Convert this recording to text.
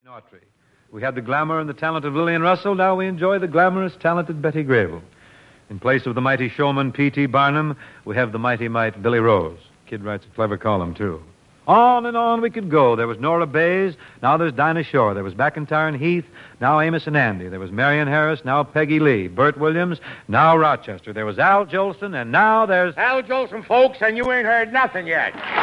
Autry. We had the glamour and the talent of Lillian Russell. Now we enjoy the glamorous, talented Betty Grable. In place of the mighty showman P.T. Barnum, we have the mighty mite Billy Rose. Kid writes a clever column, too. On and on we could go. There was Nora Bayes. Now there's Dinah Shore. There was McIntyre and Heath. Now Amos and Andy. There was Marion Harris. Now Peggy Lee. Burt Williams. Now Rochester. There was Al Jolson. And now there's... Al Jolson, folks, and you ain't heard nothing yet.